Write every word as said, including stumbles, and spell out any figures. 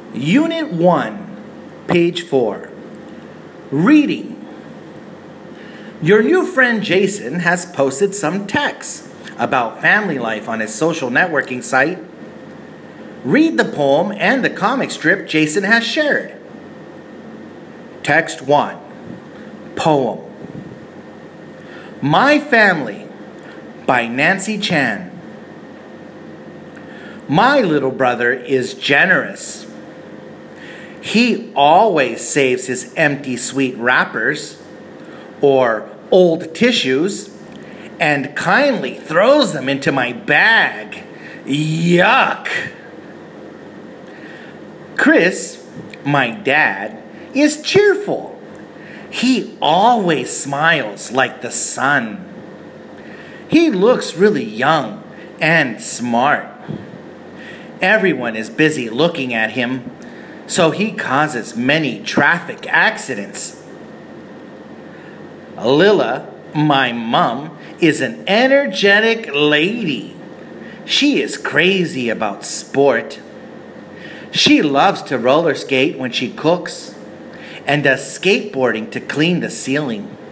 Unit one, page four. Reading. Your new friend Jason has posted some texts about family life on his social networking site. Read the poem and the comic strip Jason has shared. Text one. Poem. My Family by Nancy Chan. My little brother is generous. He always saves his empty sweet wrappers or old tissues and kindly throws them into my bag. Yuck! Chris, my dad, is cheerful. He always smiles like the sun. He looks really young and smart. Everyone is busy looking at him, so he causes many traffic accidents. Lila, my mom, is an energetic lady. She is crazy about sport. She loves to roller skate when she cooks and does skateboarding to clean the ceiling.